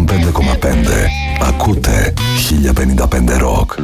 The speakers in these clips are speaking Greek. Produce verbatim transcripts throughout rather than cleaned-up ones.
εκατόν πέντε κόμμα πέντε. Ακούτε χίλια πενήντα πέντε Rock.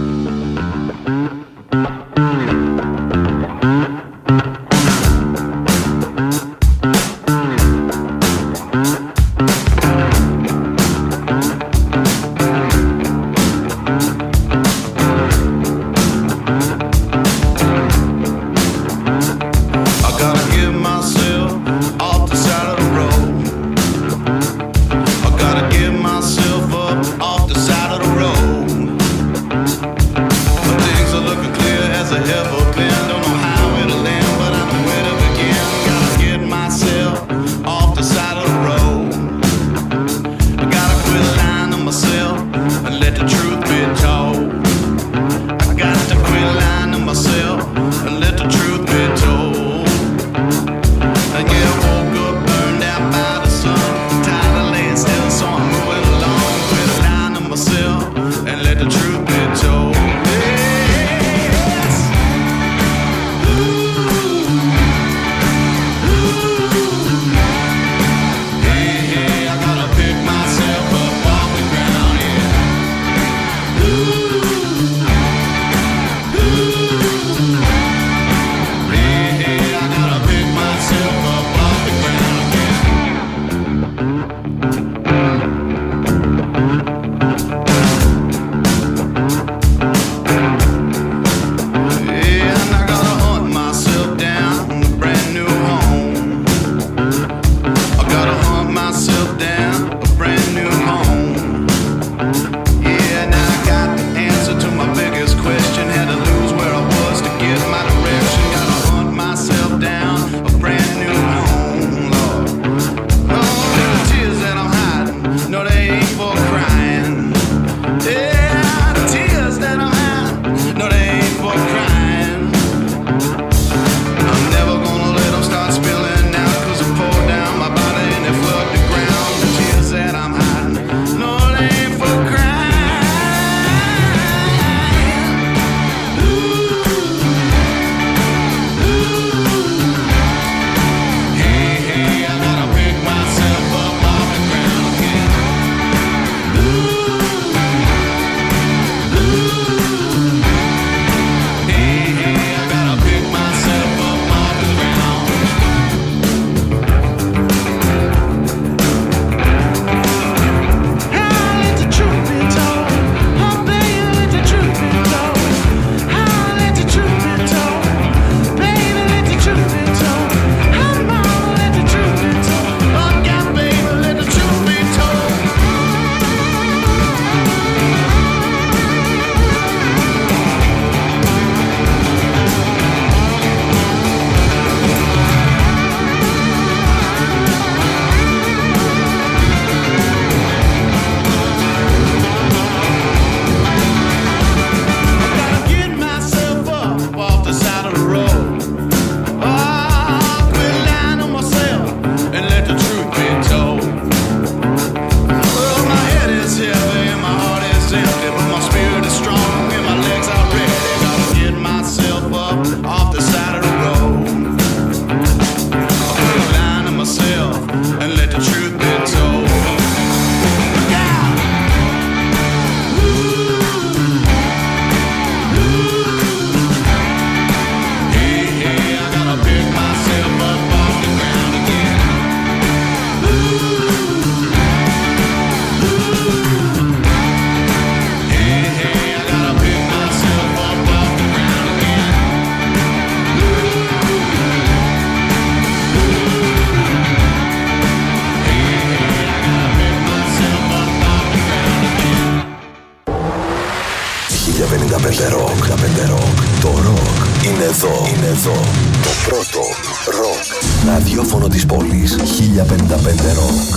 Το ροκ είναι εδώ, είναι εδώ. Το πρώτο ροκ ραδιόφωνο της πόλης. χίλια πενήντα πέντε Rock.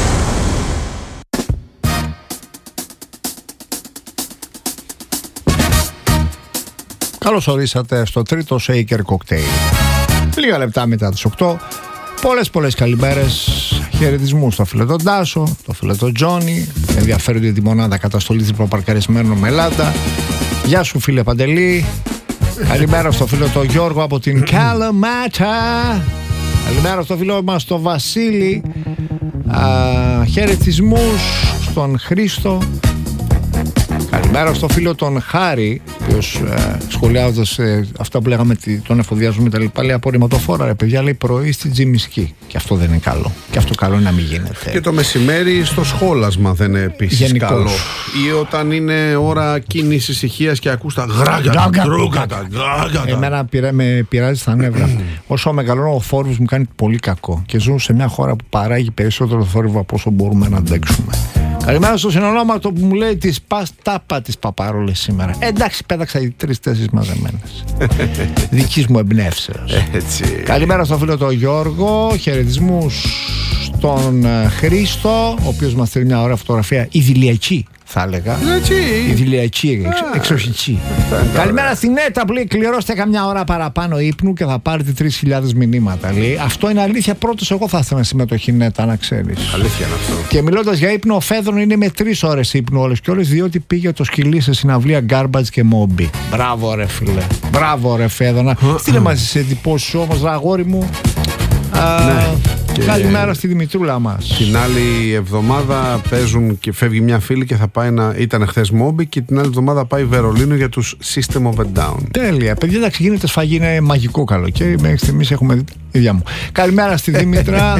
Καλώς ορίσατε στο τρίτο Shaker Cocktail. Λίγα λεπτά μετά τις οκτώ. Πολλές πολλές καλημέρες. Χαιρετισμού στο φίλο τον Τάσο, το φίλο τον Τζόνι. Ενδιαφέρονται τη μονάδα καταστολής διπροπαρκαρισμένων με λάντα. Γεια σου φίλε Παντελή. Καλημέρα στο φίλο τον Γιώργο από την Καλαμάτα. Καλημέρα στο φίλο μας τον Βασίλη. Α, χαιρετισμούς στον Χρήστο. Καλημέρα στο φίλο τον Χάρη, ο οποίος ε, σχολιάζοντας ε, αυτά που λέγαμε, τον εφοδιάζουμε τα λοιπά, λέει απορριμματοφόρα ρε παιδιά, λέει πρωί στη Τζιμισκή. Και αυτό δεν είναι καλό. Και αυτό καλό είναι να μην γίνεται. Και το μεσημέρι στο σχόλασμα δεν είναι επίσης καλό. Ή όταν είναι ώρα κίνησης ησυχίας και ακούς τα γράγκα, τρούκατα, γράγκα. Εμένα πειρα, με πειράζει στα νεύρα. Όσο μεγαλώνω, ο θόρυβος μου κάνει πολύ κακό. Και ζω σε μια χώρα που παράγει περισσότερο θόρυβο από όσο μπορούμε να αντέξουμε. Καλημέρα στο συνονόματο που μου λέει τις πας τάπα τις παπαρόλες σήμερα. Ε, εντάξει, πέταξα οι τρεις-τέσσερις μαζεμένες. Δικής μου εμπνεύσεως. Καλημέρα στο φίλο τον Γιώργο. Χαιρετισμούς στον Χρήστο, ο οποίος μας στείλει μια ωραία φωτογραφία ιδηλιακή, θα έλεγα. Ιδηλιακή, εξοχική. Καλημέρα στην Έτα που λέει κληρώστε καμιά ώρα παραπάνω ύπνου και θα πάρετε τρεις χιλιάδες μηνύματα. Λέει. Αυτό είναι αλήθεια. Πρώτος εγώ θα ήθελα συμμετοχή Νέτα, να ξέρεις. Αλήθεια είναι αυτό. Και μιλώντας για ύπνο, ο Φέδρον είναι με τρεις ώρες ύπνου όλες και όλες, διότι πήγε το σκυλί σε συναυλία Garbage και Moby. Μπράβο ρε φίλε. Μπράβο ρε Φέδωνα. Στείλε μας τις εντυπώσεις όμως, αγόρι μου. Ναι. Και καλημέρα στη Δημητρούλα μας. Την άλλη εβδομάδα παίζουν και φεύγει μια φίλη και θα πάει να. Ήταν χθες Μόμπι και την άλλη εβδομάδα πάει Βερολίνο για τους System of a Down. Τέλεια. Παιδιά, εντάξει, γίνεται σφαγή, είναι μαγικό καλοκαίρι. Μέχρι στιγμής έχουμε δει. Ίδια μου. Καλημέρα στη Δήμητρα.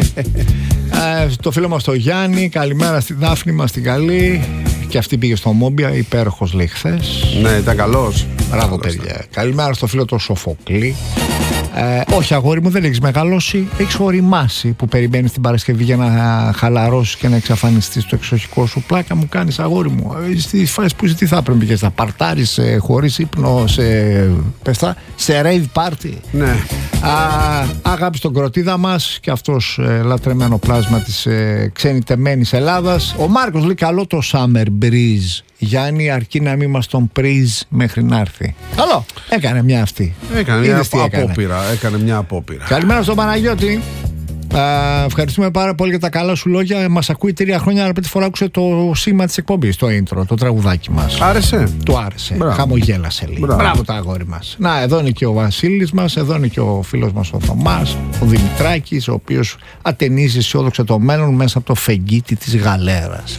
ε, το φίλο μας το Γιάννη. Καλημέρα στη Δάφνη μας την καλή. Και αυτή πήγε στο Μόμπια, υπέροχος λέει χθες. Ναι, ήταν καλός. Μπράβο, παιδιά. Καλημέρα στο φίλο το Σοφοκλή. Ε, όχι, αγόρι μου, δεν έχεις μεγαλώσει. Έχεις οριμάσει που περιμένεις την Παρασκευή για να χαλαρώσεις και να εξαφανιστείς στο εξοχικό σου. Πλάκα μου κάνεις, αγόρι μου. Στη φάση που είσαι, τι θα πρέπει να παρτάρεις ε, χωρίς ύπνο, σε, πεστά, σε rave party. Ναι. Α, αγάπη στον Κροτίδα μας και αυτός ε, λατρεμένο πλάσμα της ε, ξενιτεμένης Ελλάδας. Ο Μάρκος λέει καλό το Summer Breeze. Γιάννη, αρκεί να μην μας τον πρίζ μέχρι να έρθει. Καλό, έκανε μια αυτή. Έκανε μια απόπειρα. Έκανε μια απόπειρα. Καλημέρα στον Παναγιώτη. Uh, ευχαριστούμε πάρα πολύ για τα καλά σου λόγια. Μας ακούει τρία χρόνια, αλλά πέντε φορά άκουσε το σήμα της εκπομπής, το intro, το τραγουδάκι μας. Άρεσε. Του άρεσε. Μπράβο. Χαμογέλασε λίγο. Μπράβο. Μπράβο τα αγόρι μας. Να, εδώ είναι και ο Βασίλης μας, εδώ είναι και ο φίλος μας ο Θωμάς, ο Δημητράκης, ο οποίος ατενίζει αισιόδοξα το μέλλον μέσα από το φεγγίτι της γαλέρας.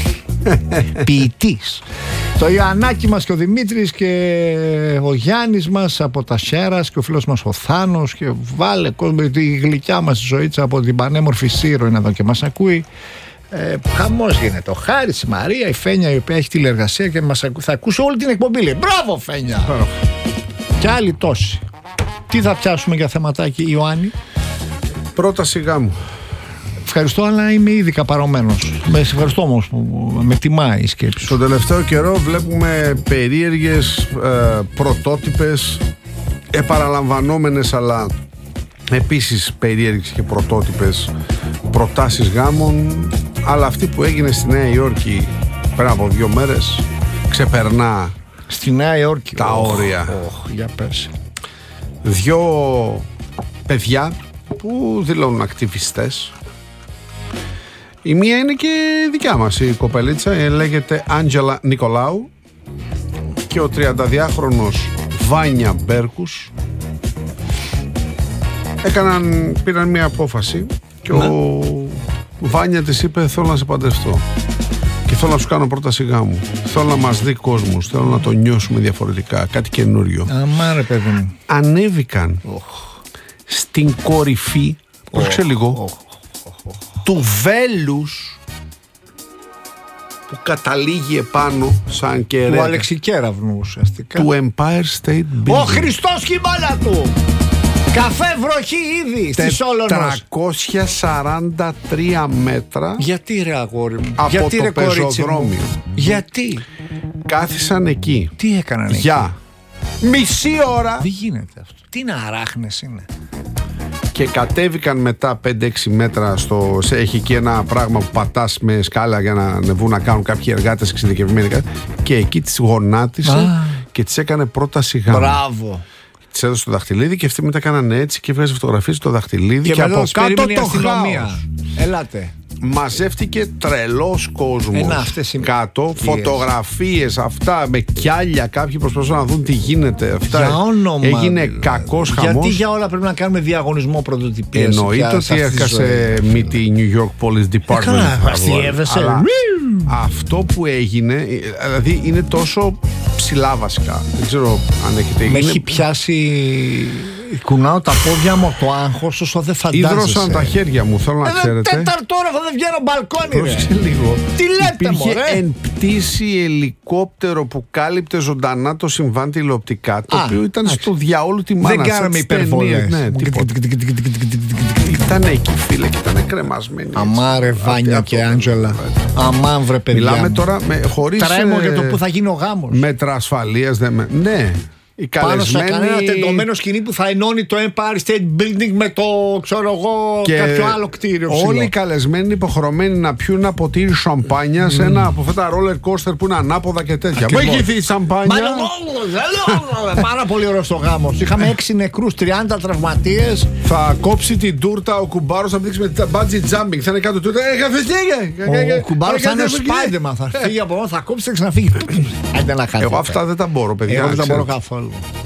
Ποιητής. Το Ιωαννάκι μας και ο Δημήτρης και ο Γιάννης μας από τα Σέρας και ο φίλος μας ο Θάνος και βάλε κόσμο, τη γλυκιά μας η ζωήτσα από την πανέμορφη Σύρο είναι εδώ και μας ακούει. Ε, χαμός γίνεται. Ο Χάρης, η Μαρία, η Φένια η οποία έχει τηλεργασία και μας ακού, θα ακούσει όλη την εκπομπή. Λέει. Μπράβο Φένια. Oh. Και άλλοι τόσοι. Τι θα πιάσουμε για θεματάκι, Ιωάννη? Πρώτα σιγά μου. Ευχαριστώ, αλλά είμαι ήδη καπαρωμένος. Με ευχαριστώ όμως που με τιμάει η σκέψη. Στον τελευταίο καιρό βλέπουμε περίεργες, ε, πρωτότυπες, επαναλαμβανόμενες αλλά επίσης περίεργες και πρωτότυπες προτάσεις γάμων. Αλλά αυτή που έγινε στη Νέα Υόρκη πριν από δύο μέρες ξεπερνά στη Νέα Υόρκη τα oh, όρια. Oh, για πες. Δυο παιδιά που δηλώνουν ακτιβιστές. Η μία είναι και δικιά μας η κοπελίτσα, λέγεται Άντζελα Νικολάου, και ο τριανταδυάχρονος Βάνια Μπέρκους έκαναν, πήραν μια απόφαση και ναι. Ο Βάνια της είπε θέλω να σε παντρευτώ και θέλω να σου κάνω πρόταση γάμου, θέλω να μας δει κόσμος, θέλω να το νιώσουμε διαφορετικά, κάτι καινούριο. Αμάρε παιδί μου. Ανέβηκαν oh. στην κορυφή oh. πρόσεξε λίγο oh. του βέλους που καταλήγει επάνω σαν και του Αλεξικέραυνου ουσιαστικά, του Empire State Building. Ο Χριστός χειμώνα του! Καφέ βροχή ήδη στη Σόλωνος. τετρακόσια σαράντα τρία μέτρα. Γιατί ρε αγόρι μου? Από γιατί, το ρε, πεζοδρόμιο. Γιατί? Κάθισαν εκεί. Τι έκαναν εκεί? Για μισή ώρα. Δεν γίνεται αυτό. Τι είναι αράχνες είναι? Και κατέβηκαν μετά πέντε έξι μέτρα στο, σε, έχει εκεί ένα πράγμα που πατάς με σκάλα για να ανεβούν να κάνουν κάποιοι εργάτες εξειδικευμένοι, και εκεί τις γονάτισε ah. και τις έκανε πρόταση γάμου. Μπράβο. Της έδωσε το δαχτυλίδι και αυτοί μετά κάνανε έτσι και βγάζει φωτογραφίες στο δαχτυλίδι και, και από κάτω το χάος. Ελάτε. μαζεύτηκε τρελός κόσμος κάτω, φωτογραφίες αυτά με κιάλια, κάποιοι προσπαθούν να δουν τι γίνεται αυτά. Για όνομα, έγινε κακός χαμός. Γιατί για όλα πρέπει να κάνουμε διαγωνισμό πρωτοτυπίας? Εννοείται ότι έρχασε με τη New York Police Department. Καλά, αστείευεσαι. Αυτό που έγινε, δηλαδή είναι τόσο ψηλά βασικά. Δεν ξέρω αν έχετε. Με είναι... έχει πιάσει. Κουνάω τα πόδια μου από το άγχος όσο δεν φαντάζεσαι. Ήδρωσαν τα χέρια μου, θέλω να ε, ξέρετε. Τέταρτο ώρα δεν βγαίνω μπαλκόνι, ρε. Λίγο. Τι λέτε, μωρέ? Υπήρχε εν πτήση ελικόπτερο που κάλυπτε ζωντανά το συμβάν τηλεοπτικά, το Α, οποίο ήταν άξι. στο διαόλου τη μάνα. Δεν κάναμε υπερβολές. Ναι, ήταν εκεί, φίλε, και ήταν κρεμασμένοι. Αμάρε, Βάνια και Άντζελα. Αμάν, βρε παιδιά. Μιλάμε τώρα χωρίς. Τρέμω για το που θα γίνει ο γάμος. Μέτρα ασφαλείας, ναι. Πάνω σε κανένα τεντωμένο σκηνή που θα ενώνει το Empire State Building με το, ξέρω εγώ, και κάποιο άλλο κτίριο. Όλοι ψηλό. Οι καλεσμένοι είναι υποχρεωμένοι να πιούν ένα ποτήρι σαμπάνια mm. σε ένα από αυτά τα roller coaster που είναι ανάποδα και τέτοια. Μου έχει δει σαμπάνια. Πάρα πολύ ωραίο στο γάμο. Είχαμε έξι νεκρούς, τριάντα τραυματίες. Θα κόψει την τούρτα ο κουμπάρος, θα δείξει με την bungee jumping. Θα είναι κάτω τούρτα. Ο κουμπάρος θα είναι ο Spider-Man. Θα φύγει από εδώ, θα κόψει και ξαναφύγει. Εγώ αυτά δεν τα μπορώ, παιδιά. Εγώ δεν τα μπορώ καθόλου.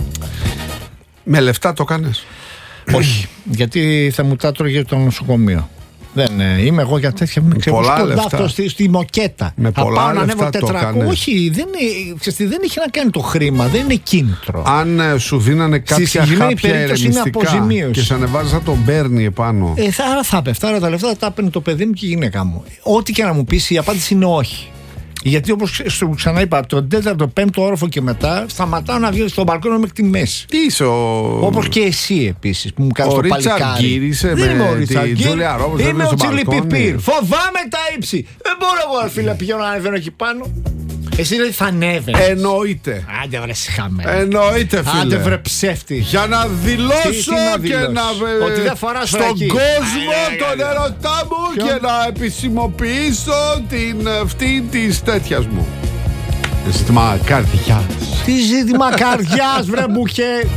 Με λεφτά το κάνεις? Όχι, γιατί θα μου τα τρώγε το νοσοκομείο. Δεν είμαι εγώ για τέτοια. Μην ξέρω. Πολλά λεφτά. Αυτό στη, στη μοκέτα. Με θα πολλά πάω να ανέβω λεφτά τετρακόσια. Όχι, δεν, είναι, δεν έχει να κάνει το χρήμα, δεν είναι κίνητρο. Αν ε, σου δίνανε κάποια χάπια ερεμιστικά και σε ανεβάζα τον Μπέρνι επάνω. Ε, θα, άρα θα πέφτω. Άρα τα λεφτά θα τα έπαιρνε το παιδί μου και η γυναίκα μου. Ό,τι και να μου πεις, η απάντηση είναι όχι. Γιατί όπως σου ξαναείπα, από τον τέταρτο, πέμπτο όροφο και μετά, σταματάω να βγαίνω στον μπαλκόνι μέχρι τη μέση. Τι είσαι ο. Όπως και εσύ επίσης που μου κάνεις το παλικάρι. Ο Ρίτσαρντ Γκίρ είσαι με τη Τζούλια Ρόμπερτς. Είμαι ο Τσίλι Πιπίρ. Φοβάμαι τα ύψη. Δεν μπορώ εγώ, φίλε, πηγαίνω να ανεβαίνω εκεί πάνω. Εσύ δηλαδή θα ανέβαινες. Εννοείται. Άντε βρε χαμένο. Εννοείται, φίλε. Άντε βρε ψεύτη. Για να δηλώσω τι, τι να και να ότι δεν φοράς στον φρακή. κόσμο τον ερωτά μου Ποιο? Και να επισημοποιήσω την αυτή της τέτοιας μου. Ζήτημα καρδιάς. Τι ζήτημα καρδιάς, βρε μπουχέ.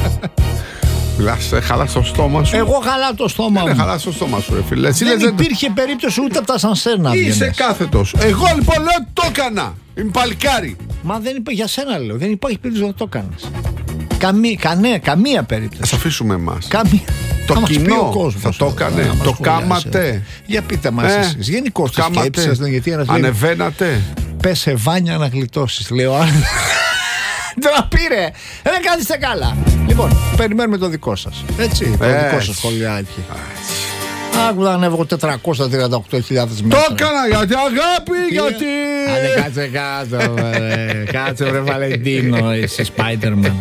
Μιλάς, χαλάς το στόμα σου. Εγώ χαλάω το στόμα μου. Δεν χαλάς το στόμα σου, ρε φίλε. Εσύ δεν λες, υπήρχε δεν... περίπτωση ούτε από τα σανσέρ να βγαίνεις. Είσαι κάθετος. Εγώ λοιπόν λέω το έκανα. Είμαι παλικάρι. Μα δεν είπε για σένα, λέω. Δεν υπάρχει περίπτωση να το κάνεις. Καμία, κανέ, καμία περίπτωση. Ας αφήσουμε εμάς. Καμία. Το θα κοινό θα το έκανε. Το κάματε. Για πείτε μας ε, εσείς. Γενικώς το σκέψεις. Ανεβαίνατε. Πες σε Βάνια να γλιτώσεις, λέω. Τώρα πήρε. Δεν κάνετε καλά. Λοιπόν, περιμένουμε το δικό σας. Έτσι, το έτσι. δικό σας σχολιάκι. Άκου να ανέβω τετρακόσιες τριάντα οκτώ χιλιάδες μέτρα. Το έκανα γιατί αγάπη, Τι... γιατί... Άντε κάτσε κάτω, βρε. Κάτσε βρε Βαλεντίνο, εσύ Spider-Man.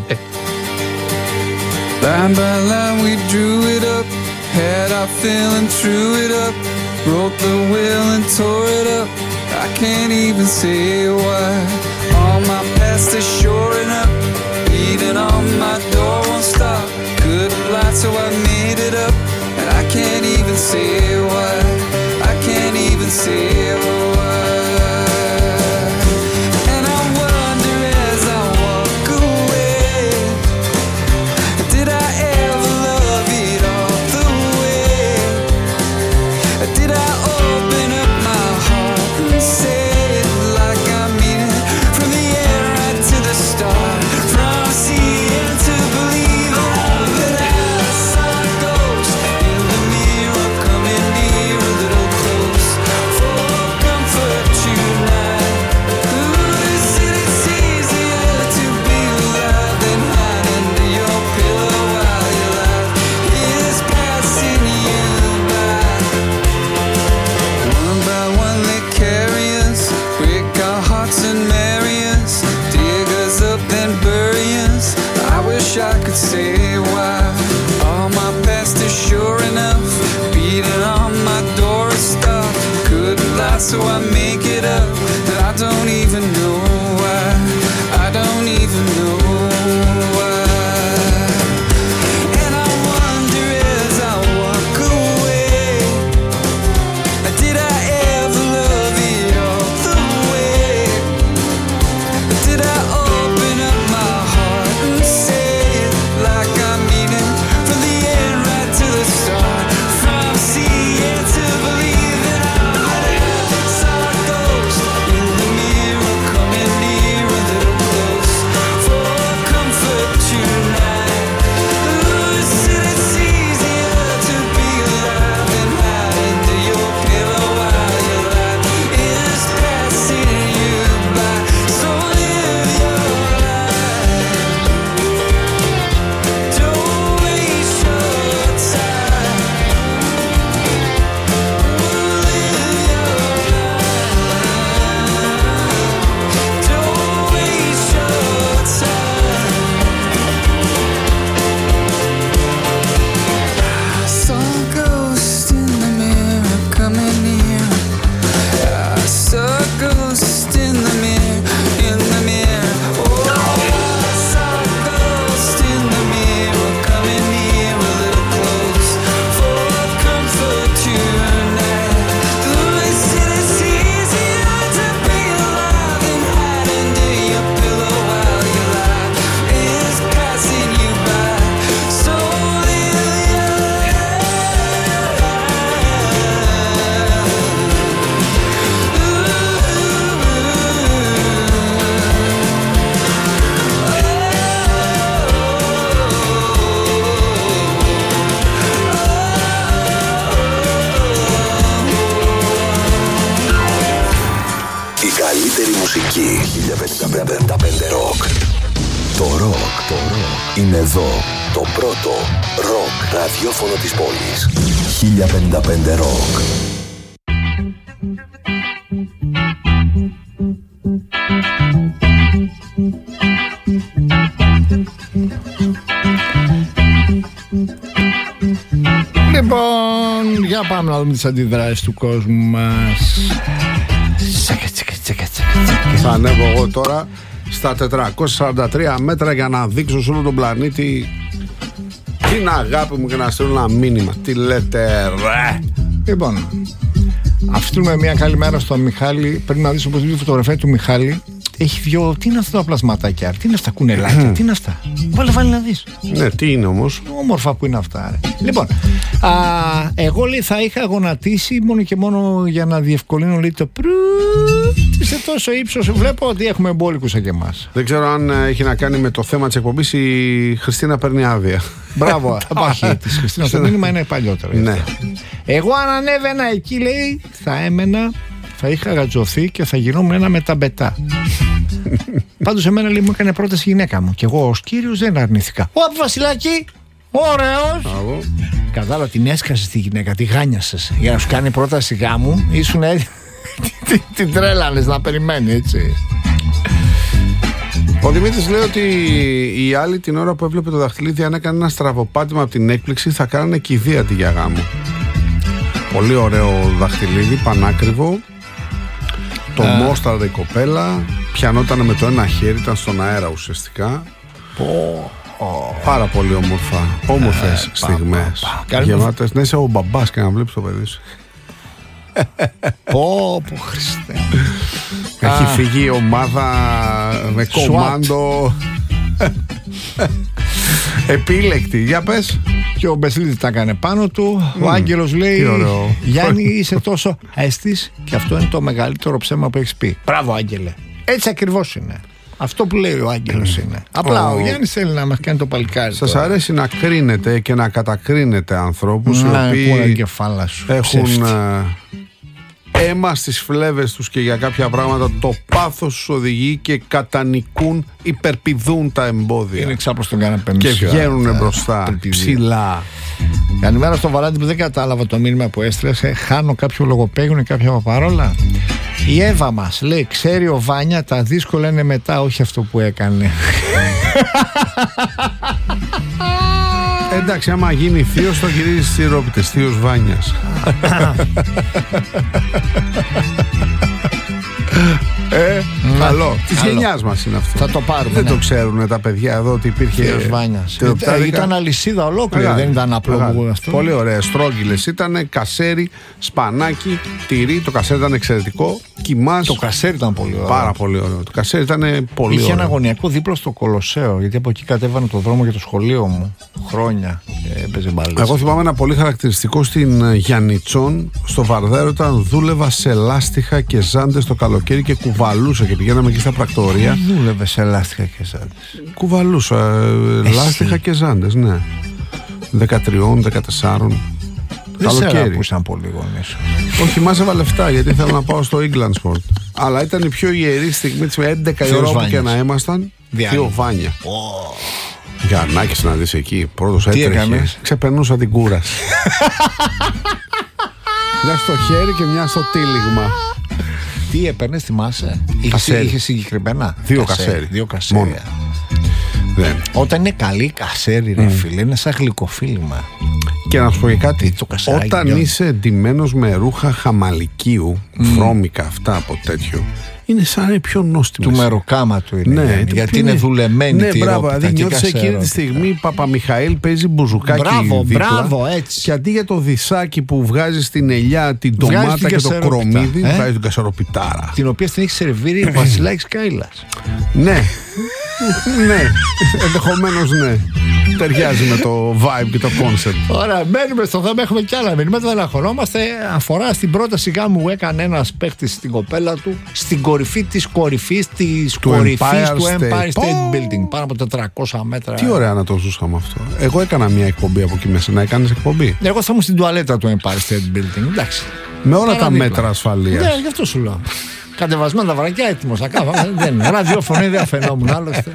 Line by line we drew it up, had our fill and drew it up, wrote the will and tore it up, I can't even say why. All my past is shoring up, beating on my door won't stop, couldn't lie so I made it up, and I can't even say why, I can't even say why. And I wonder as I walk away, did I ever love it all the way? Did I open up my heart and say it like I mean it? From the end right to the start, from seeing to believing that I saw a ghost in the mirror coming near a little close for comfort tonight. Ooh, is it it's easier to be alive than hide under your pillow while your life is passing you by? One by one they carry us, break our hearts and marry us, dig us up then bury us. I wish I could say why. All my past is sure enough, beating on my door a stop, couldn't lie so I make it up, that I don't even know why, I don't even know why. And I wonder as I walk away, did I ever love it all the way? Did I open up my heart and say it like I mean it? From the end right to the start, from seeing to believing, καλύτερη μουσική. χίλια πεντακόσια πενήντα πέντε Rock. Το ροκ, το ροκ είναι εδώ. Το πρώτο ροκ ραδιόφωνο της πόλης. χίλια πενήντα πέντε Rock. Λοιπόν, για πάμε να δούμε τις αντιδράσεις του κόσμου μας. Θα ανέβω εγώ τώρα στα τετρακόσια σαράντα τρία μέτρα για να δείξω σε όλο τον πλανήτη την αγάπη μου και να στείλω ένα μήνυμα. Τι λέτε ρε? Λοιπόν, αφήνουμε μια καλημέρα στον Μιχάλη. Πρέπει να δεις όπως δει τη φωτογραφία του Μιχάλη. Έχει δυο, τι είναι αυτά τα πλασματάκια, τι είναι αυτά κουνελάκια, τι είναι αυτά. Βάλε, βάλε να δεις. Ναι, τι είναι όμως? Όμορφα που είναι αυτά, ρε. Λοιπόν, α, εγώ λέει θα είχα γονατίσει μόνο και μόνο για να διευκολύνω λέει το πρου. Σε τόσο ύψος βλέπω ότι έχουμε εμπόλικους και εμάς. Δεν ξέρω αν έχει να κάνει με το θέμα της εκπομπής. Η Χριστίνα παίρνει άδεια. Μπράβο, όχι, της Χριστίνας το μήνυμα είναι παλιότερο. Ναι. Εγώ αν ανέβαινα εκεί λέει θα έμενα, θα είχα γατζωθεί και θα γινόμουν ένα μεταμπετά. Πάντως εμένα λέει μου έκανε πρόταση η γυναίκα μου και εγώ ως κύριος δεν αρνήθηκα. Ω Βασιλάκη, ωραίος. Κατάλαβα την έσκασε τη γυναίκα, τη γάνιασες για να σου κάνει πρόταση γάμου. Ήσουν έτοιμη. Την τρέλανες να περιμένει έτσι. Ο Δημήτρης λέει ότι οι άλλοι την ώρα που έβλεπε το δαχτυλίδι, αν έκανε ένα στραβοπάτημα από την έκπληξη, θα κάνανε κηδεία αντί για γάμο. Πολύ ωραίο δαχτυλίδι, πανάκριβο. Το uh. μόσταρε η κοπέλα. Πιανόταν με το ένα χέρι, ήταν στον αέρα ουσιαστικά. Oh. Oh. Πάρα πολύ όμορφα. Όμορφες uh, στιγμές. Γεμάτες. Να είσαι ο μπαμπάς και να βλέπεις το παιδί σου. Πω πω Χριστέ. Έχει φύγει η ομάδα με κομμάντο. Επίλεκτη. Για πες. Και ο Μπεσλίδης τα έκανε πάνω του. Ο Άγγελος λέει Γιάννη είσαι τόσο αισθής και αυτό είναι το μεγαλύτερο ψέμα που έχεις πει. Μπράβο Άγγελε. Έτσι ακριβώς είναι. Αυτό που λέει ο Άγγελος είναι. Απλά ο Γιάννης θέλει να μας κάνει το παλικάρι. Σας αρέσει να κρίνετε και να κατακρίνετε ανθρώπους οι οποίοι έχουν αίμα στις φλέβες τους και για κάποια πράγματα το πάθος τους οδηγεί και κατανικούν, υπερπηδούν τα εμπόδια. Είναι ξάπλος τον καναπέ και βγαίνουν μπροστά ψηλά. Καλημέρα στο Βαλάντι που δεν κατάλαβα το μήνυμα που έστρεψε. Χάνω κάποιο λογοπαίγνιο, κάποια παπαρόλα. Η Εύα μας λέει ξέρει ο Βάνια τα δύσκολα είναι μετά, όχι αυτό που έκανε. Εντάξει, άμα γίνει θείος, το γυρίζει στις τυρόπιτες. Θείος Βάνιας. Ε, καλό. Της γενιάς μας είναι αυτό. Θα το πάρουμε. Δεν ναι. το ξέρουν τα παιδιά εδώ ότι υπήρχε. Θείος Βάνιας. Ε, ήταν αλυσίδα ολόκληρη, Αγά, δεν ήταν απλό που αυτό. Πολύ ωραία. Στρόγγυλες ήταν, κασέρι, σπανάκι, τυρί. Το κασέρι ήταν εξαιρετικό. Κιμάς. Το κασέρι ήταν πολύ ωραίο. Πάρα πολύ ωραίο. Το κασέρι ήταν πολύ ωραίο. Είχε ένα γωνιακό δίπλα στο Κολοσσέο, γιατί από εκεί κατέβανε το δρόμο για το σχολείο μου. Χρόνια. Και έπαιζε μπάλες. Εγώ θυμάμαι ένα πολύ χαρακτηριστικό στην Γιαννιτσών, στο Βαρδέρο, όταν δούλευα σε λάστιχα και ζάντες το καλοκαίρι και κουβαλούσα και πηγαίναμε εκεί στα πρακτορία. Δούλευε σε λάστιχα και ζάντες. Κουβαλούσα ε, λάστιχα και ζάντες, ναι. δεκατρία δεκατέσσερα. Δεν σε αγαπούσαν πολύ γονείς. Όχι, μάζευα λεφτά γιατί ήθελα να πάω στο England Sport. Αλλά ήταν η πιο ιερή στιγμή της, με έντεκα η ώρα που και να ήμασταν. Θείο Βάνια. Γιαννάκης να δεις εκεί, πρώτος έτρεχε. Ξεπερνούσα την κούραση. Μια στο χέρι και μια στο τύλιγμα. Τι έπαιρνες, θυμάσαι? Είχε, είχε συγκεκριμένα Δύο κασέρι. Δύο κασέρια. Δεν. Όταν είναι καλή κασέρι, ρε mm. φίλε, είναι σαν γλυκοφίλημα. Και να σου πω και κάτι, όταν γιον. είσαι εντυμένος με ρούχα χαμαλικίου, mm. βρώμικα αυτά από τέτοιο, είναι σαν να είναι πιο νόστιμες. Του μεροκάμα του είναι. Ναι, γιατί είναι, είναι δουλεμένη. Ναι, μπράβο. Δηλαδή νιώθεις εκείνη τη στιγμή Παπαμιχαήλ παίζει μπουζουκάκι. Μπράβο, δίπλα, μπράβο, έτσι. Και αντί για το δισάκι που βγάζει στην ελιά, την ντομάτα και το κρομμύδι, ε? βγάζει την κασαροπιτάρα. Την οποία την έχει σερβίρει ο Βασιλάκης Κάιλας. Ναι. Ναι, ενδεχομένως ναι. Ταιριάζει με το vibe και το concept. Ωραία, μένουμε στο θέμα. Έχουμε κι άλλα μηνύματα. Δεν αγχωνόμαστε. Αφορά στην πρόταση γάμου που έκανε ένας παίχτης στην κοπέλα του στην κορυφή της κορυφής της κορυφής του Empire State Building. Πάνω από τετρακόσια μέτρα. Τι ωραία να το ζούσαμε αυτό. Εγώ έκανα μια εκπομπή από εκεί μέσα. Να έκανες εκπομπή? Εγώ θα ήμουν στην τουαλέτα του Empire State Building. Εντάξει. Με όλα τα μέτρα ασφαλείας. Ναι, γι' αυτό σου λέω. Κατεβασμένα τα βρακιά, έτοιμος. Δεν είναι. Ραδιόφωνο δεν αφαινόμουν άλλωστε.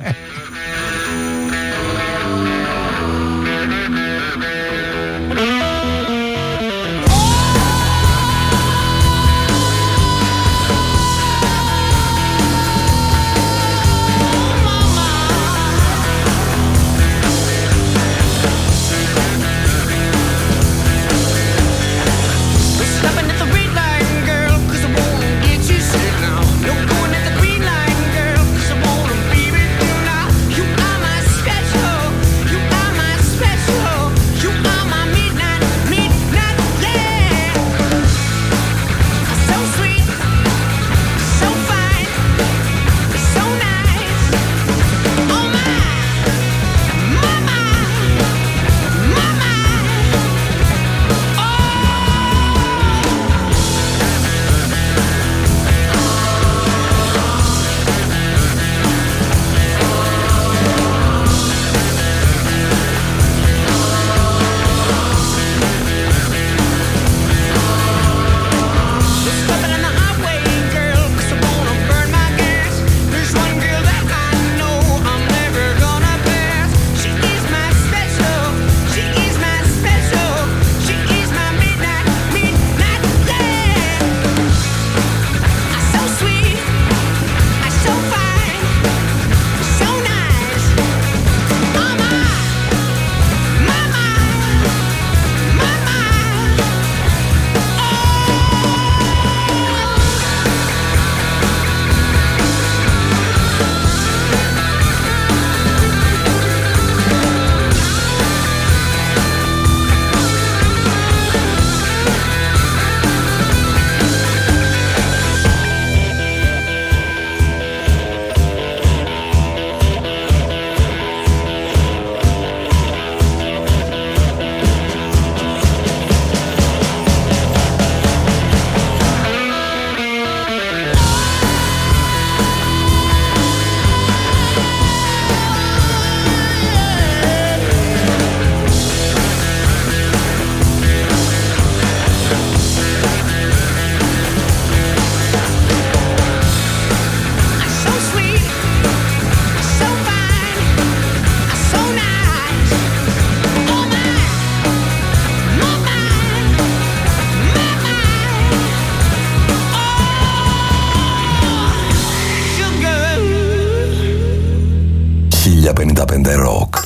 χίλια πενήντα πέντε Rock.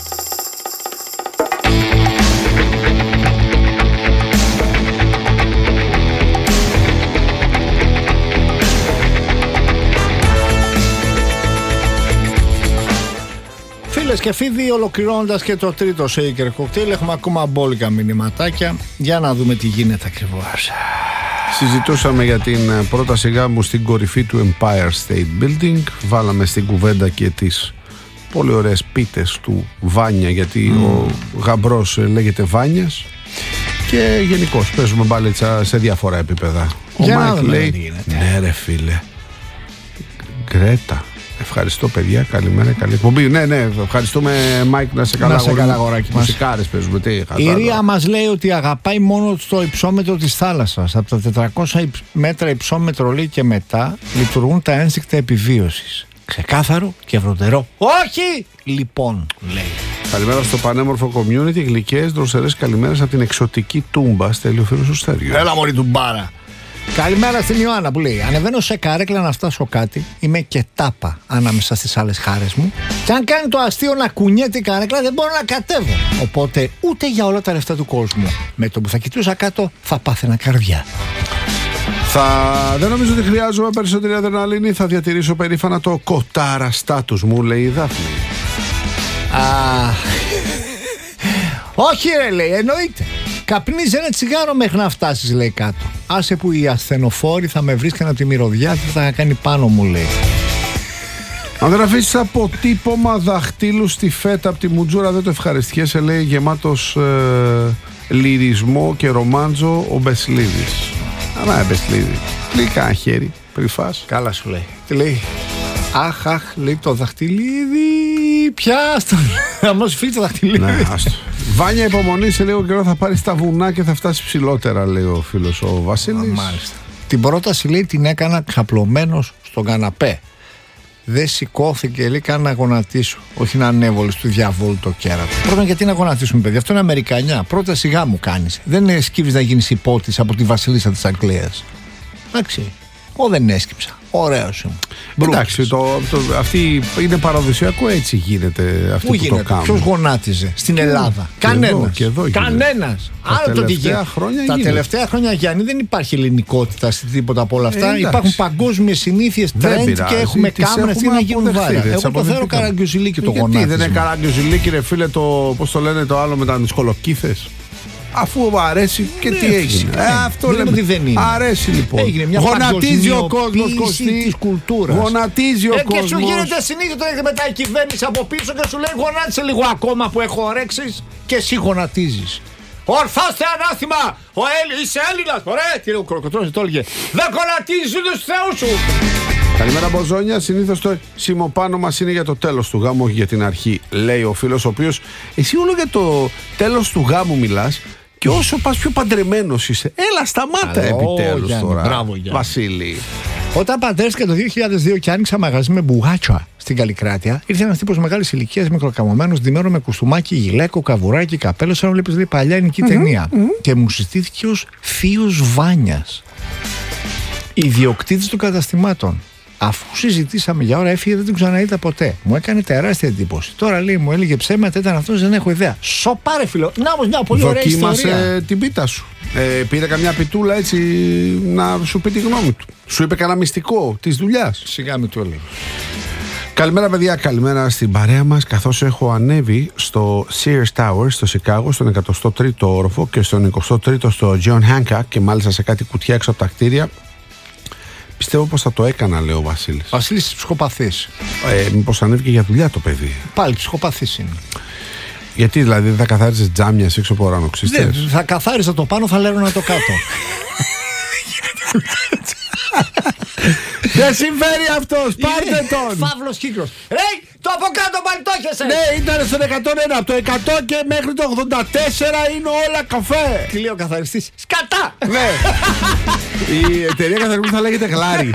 Φίλες και φίλοι, ολοκληρώνοντας και το τρίτο Shaker Cocktail, έχουμε ακόμα μπόλικα μηνυματάκια. Για να δούμε τι γίνεται ακριβώς. Συζητούσαμε για την πρόταση γάμου στην κορυφή του Empire State Building. Βάλαμε στην κουβέντα και τις πολύ ωραίες πίτες του Βάνια, γιατί mm. ο γαμπρός λέγεται Βάνιας. Και γενικώς παίζουμε μπάλιτσα σε διάφορα επίπεδα. Για ο Μάικ λέει, ναι ρε φίλε, Γκρέτα, ευχαριστώ παιδιά, καλημέρα, καλή εκπομπή. Ναι, ναι, ευχαριστούμε Μάικ, να σε καλά, να σε καλά αγοράκι μας. Μουσικάρες παίζουμε, τι, η Ρία μας λέει ότι αγαπάει μόνο στο υψόμετρο της θάλασσας. Από τα τετρακόσια μέτρα υψόμετρο, λέει, και μετά λειτουργούν τα ένστικτα επιβίωσης. Ξεκάθαρο και ευρωτερό. Όχι! Λοιπόν, λέει. Καλημέρα στο πανέμορφο community, γλυκές, δροσερές καλημέρες από την εξωτική Τούμπα, Στέλιο φίλο σου Στέριο. Έλα μωρή Τουμπάρα. Καλημέρα στην Ιωάννα που λέει: ανεβαίνω σε καρέκλα να φτάσω κάτι. Είμαι και τάπα ανάμεσα στις άλλες χάρες μου. Και αν κάνει το αστείο να κουνιέται η καρέκλα, δεν μπορώ να κατέβω. Οπότε ούτε για όλα τα λεφτά του κόσμου. Με το που θα κοιτούσα κάτω, θα πάθαινα καρδιά. Θα... Δεν νομίζω ότι χρειάζομαι περισσότερη αδρεναλίνη. Θα διατηρήσω περήφανα το κοτάρα στάτους μου, λέει η Δάφνη. Α, όχι ρε, λέει, εννοείται. Καπνίζει ένα τσιγάρο μέχρι να φτάσεις, λέει, κάτω. Άσε που οι ασθενοφόροι θα με βρίσκαν από τη μυρωδιά και θα κάνει πάνω μου, λέει. Αν δεν αφήσεις αποτύπωμα δαχτύλου στη φέτα από τη μουτζούρα, δεν το ευχαριστιέσαι, λέει, γεμάτος ε, λυρισμό και ρομάντζο ο Μπεσλίδης. Αλλά Μπεσλίδη, λέει κανένα χέρι πριν φας. Καλά σου λέει. Τι λέει? Αχ, αχ, λέει το δαχτυλίδι. Πιάστο. Να μας φύγει το δαχτυλίδι. Ναι, άστο. Βάνια, υπομονή, σε λίγο καιρό θα πάρεις τα βουνά και θα φτάσει ψηλότερα, λέει ο φίλος ο Βασίλης. Μάλιστα. Την πρόταση, λέει, την έκανα ξαπλωμένος στον καναπέ. Δεν σηκώθηκε, λέει, καν να γονατίσω. Όχι να ανέβολες του διαβόλου το κέρατο. Πρώτον, γιατί να γονατίσουμε, παιδιά? Αυτό είναι Αμερικανιά. Πρώτα σιγά μου κάνεις. Δεν έσκυβες να γίνεις υπότης από τη βασίλισσα της Αγγλίας. Εντάξει. Εγώ δεν έσκυψα. Ωραίος ήμουν. Εντάξει, το, το, αυτή είναι παραδοσιακό, έτσι γίνεται. Αυτή Πού που γίνεται? το κάνουν. Ποιος γονάτιζε στην Ελλάδα? Και Κανένας. εδώ, και εδώ γίνεται. Κανένας. Τα Άλλο το τι τελευταία γίνεται. χρόνια Τα γίνεται. τελευταία χρόνια, Γιάννη, δεν υπάρχει ελληνικότητα σε τίποτα από όλα αυτά. εντάξει. Υπάρχουν παγκόσμιες συνήθειες, Δεν τρέντ και πειράζει, έχουμε τις κάμερες έχουμε να γίνουν αποδεχτεί, βάρα. τις Εγώ το θέλω αποδεχτήκαμε. καραγκιουζιλίκι το Γιατί γονάτισμα. δεν είναι καραγκιουζιλίκι, ρε φίλε, το πώς το λένε το άλλο με τα σκολοκύθες? Αφού μου αρέσει και Ναι, τι έγινε. φυσικά. Ε, αυτό Δεν λέμε. λέμε ότι δεν είναι. Αρέσει λοιπόν. Έγινε μια Γονατίζει ο κόσμος, παγκοσμιοποίηση Κωστή. της κουλτούρας. Γονατίζει ο Ε, και κόσμος. σου γίνεται συνήθως όταν έρχεται μετά η κυβέρνηση από πίσω και σου λέει γονάτισε λίγο ακόμα που έχω ωρέξεις και εσύ γονατίζεις. Ορθώστε ανάθημα! Ο Έλλη, είσαι Έλληνας! Ωραία! Τι λέει ο Κροκοτρώνης, το έλεγε. Δεν γονατίζεις τους θεούς σου! Καλημέρα, Μποζόνια. Συνήθως το σημοπάνω μας είναι για το τέλος του γάμου, όχι για την αρχή, λέει ο φίλος, ο οποίος εσύ όλο για το τέλος του γάμου μιλάς. Και όσο πας πιο παντρεμένος είσαι, έλα σταμάτα Καλό, επιτέλους Γιάννη, τώρα. μπράβο, Γιάννη. Βασίλη. Όταν παντρεύτηκα το δύο χιλιάδες δύο και άνοιξα μαγαζί με μπουγάτσια στην Καλλικράτεια, ήρθε ένας τύπος μεγάλης ηλικίας, μικροκαμωμένος, ντυμένο με κουστούμάκι, γυλαίκο, καβουράκι, καπέλο, σαν να βλέπεις, λέει, παλιά ελληνική ταινία. Και μου συστήθηκε ως θείος Βάνιας, ιδιοκτήτης των καταστημάτων. Αφού συζητήσαμε για ώρα, έφυγε, δεν τον ξαναείδα ποτέ. Μου έκανε τεράστια εντύπωση. Τώρα, λέει, μου έλεγε ψέματα, ήταν αυτός, δεν έχω ιδέα. Σοπάρε, φίλο. Να όμως μια πολύ ωραία ιστορία. Δοκίμασε την πίτα σου. Ε, πήρε καμιά πιτούλα έτσι να σου πει τη γνώμη του. Σου είπε κανένα μυστικό της δουλειάς. Σιγά μην το έλεγε. Καλημέρα, παιδιά. Καλημέρα στην παρέα μας. Καθώς έχω ανέβει στο Sears Tower στο Σικάγο, στον εκατοστό τρίτο όροφο και στον εικοστό τρίτο στο John Hancock και μάλιστα σε κάτι κουτιά έξω από τα κτίρια. Πιστεύω πως θα το έκανα, λέει ο Βασίλης. Βασίλης ψυχοπαθής. Ε, μήπως ανέβηκε για δουλειά το παιδί? Πάλι ψυχοπαθής είναι. Γιατί δηλαδή δεν θα καθάριζες τζάμια έξω από ουρανοξύστες? Δεν, θα καθάριζα το πάνω, θα λέγω το κάτω. Δεν συμφέρει αυτός, πάρτε τον! Φαύλος κύκλος. Ρε, το από κάτω πάλι το έχεσαι. Ναι, ήταν στον εκατόν ένα. Από το εκατό και μέχρι το ογδόντα τέσσερα είναι όλα καφέ. Τι λέει ο καθαριστής? Σκατά. Ναι. Η εταιρεία καθαρισμού θα λέγεται Γλάρι.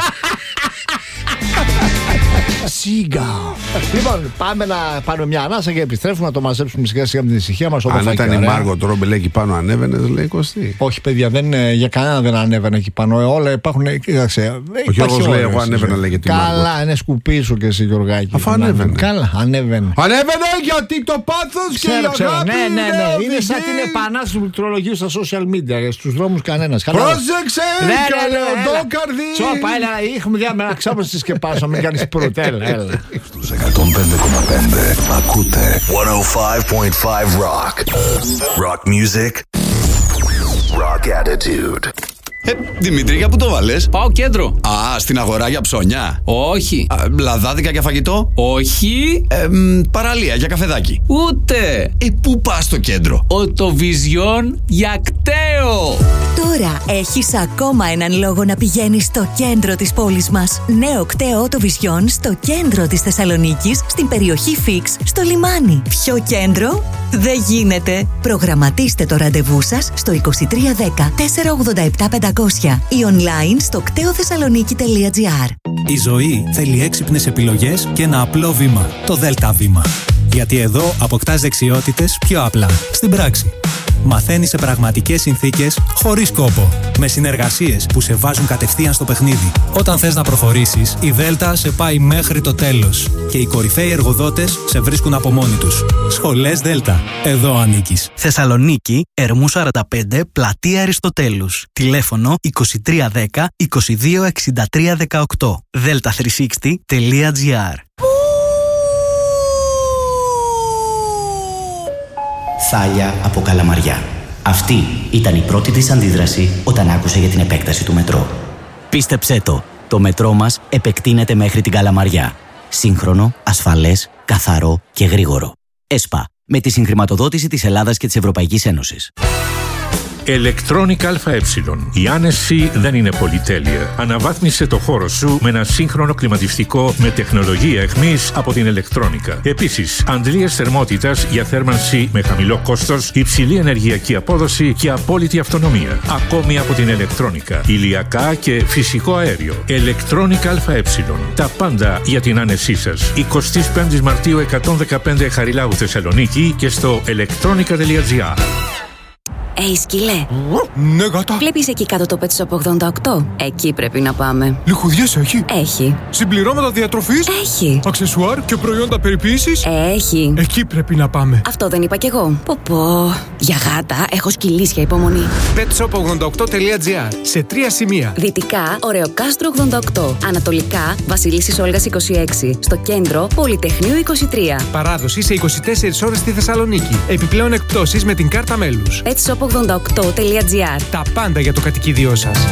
Σίγκα. Λοιπόν, πάμε να πάρουμε μια ανάσα και επιστρέφουμε να το μαζέψουμε σιγά σιγά με την ησυχία μας. Αν ήταν η Μάργο το Ρόμπελ εκεί πάνω, ανέβαινε, λέει Κωστή. Όχι, παιδιά, δεν, για κανένα δεν ανέβαινε εκεί πάνω. Ε, όλα υπάρχουν. Κοίταξε. Ο Γιώργος λέει: εγώ ανέβαινα, λέει, για τη Μάργο. Καλά, είναι σκουπίσου και εσύ, Γιωργάκη. Αφού ανέβαινε. Καλά, ανέβαινε. Ανέβαινε γιατί το πάθος και η αγάπη. Ναι, ναι, ναι. είναι Είναι σαν οδηγή. την επανάσταση του πληκτρολογίου στα social media. Στους δρόμους κανένας. Πρόσεξε, καλεοντόκαρδι. Τσόπα, έλα, έχουμε διάμενα να ξάπω στη σκεπάσω. Μην κάνεις προτέλα, έλα. Στους εκατόν πέντε κόμμα πέντε ακούτε εκατόν πέντε κόμμα πέντε Rock. Rock music. Rock attitude. Ε, Δημήτρη, για πού το βάλες? Πάω κέντρο. Α, στην αγορά για ψώνια. Όχι. Α, λαδάδικα για φαγητό. Όχι. Ε, μ, παραλία για καφεδάκι. Ούτε. Ε, πού πας στο κέντρο? Οτοβιζιόν για κταίο. Τώρα έχεις ακόμα έναν λόγο να πηγαίνεις στο κέντρο της πόλης μας. Νέο κταίο Οτοβιζιόν στο κέντρο της Θεσσαλονίκης, στην περιοχή Φίξ, στο λιμάνι. Πιο κέντρο δεν γίνεται. Προγραμματίστε το ραντεβού σας στο είκοσι τρία δέκα τετρακόσια ογδόντα επτά πεντακόσια ή online στο κτέοθεσσαλονίκη τελεία τζι άρ. Η ζωή θέλει έξυπνες επιλογές και ένα απλό βήμα. Το Δέλτα Βήμα. Γιατί εδώ αποκτάς δεξιότητες πιο απλά, στην πράξη. Μαθαίνεις σε πραγματικές συνθήκες, χωρίς κόπο. Με συνεργασίες που σε βάζουν κατευθείαν στο παιχνίδι. Όταν θες να προχωρήσεις, η Δέλτα σε πάει μέχρι το τέλος. Και οι κορυφαίοι εργοδότες σε βρίσκουν από μόνοι τους. Σχολές Δέλτα. Εδώ ανήκεις. Θεσσαλονίκη, Ερμού σαράντα πέντε, Πλατεία Αριστοτέλους. Τηλέφωνο είκοσι τρία δέκα είκοσι δύο εξήντα τρία δεκαοκτώ. δέλτα τριακόσια εξήντα τελεία τζι άρ. Θάλια από Καλαμαριά. Αυτή ήταν η πρώτη της αντίδραση όταν άκουσε για την επέκταση του μετρό. Πίστεψέ το, το μετρό μας επεκτείνεται μέχρι την Καλαμαριά. Σύγχρονο, ασφαλές, καθαρό και γρήγορο. ΕΣΠΑ, με τη συγχρηματοδότηση της Ελλάδας και της Ευρωπαϊκής Ένωσης. Electronic ΑΕ. Η άνεση δεν είναι πολυτέλεια. Αναβάθμισε το χώρο σου με ένα σύγχρονο κλιματιστικό με τεχνολογία αιχμής από την Electronica. Επίσης, αντλίες θερμότητας για θέρμανση με χαμηλό κόστος, υψηλή ενεργειακή απόδοση και απόλυτη αυτονομία. Ακόμη από την Electronica. Ηλιακά και φυσικό αέριο. Electronic ΑΕ. Τα πάντα για την άνεσή σας. εικοστή πέμπτη Μαρτίου εκατόν δεκαπέντε Χαριλάου Θεσσαλονίκη και στο electronica τελεία gr. Ει, σκυλέ. Ναι, γάτα. Βλέπεις εκεί κάτω το Pet Shop ογδόντα οκτώ? Εκεί πρέπει να πάμε. Λιχουδιές έχει? Έχει. Συμπληρώματα διατροφής? Έχει. Αξεσουάρ και προϊόντα περιποίησης? Έχει. Εκεί πρέπει να πάμε. Αυτό δεν είπα κι εγώ. Πω πω. Για γάτα έχω σκυλίσια υπομονή. πετ σοπ ογδόντα οκτώ τελεία gr. Σε τρία σημεία. Δυτικά, Ωρεοκάστρο ογδόντα οκτώ. Ανατολικά, Βασιλίσσης Όλγας είκοσι έξι. Στο κέντρο, Πολυτεχνείου είκοσι τρία. Παράδοση σε είκοσι τέσσερις ώρες στη Θεσσαλονίκη. Επιπλέον εκπτώσεις με την κάρτα μέλους. πετ σοπ ογδόντα οκτώ τελεία gr. Τα πάντα για το κατοικίδιό σας.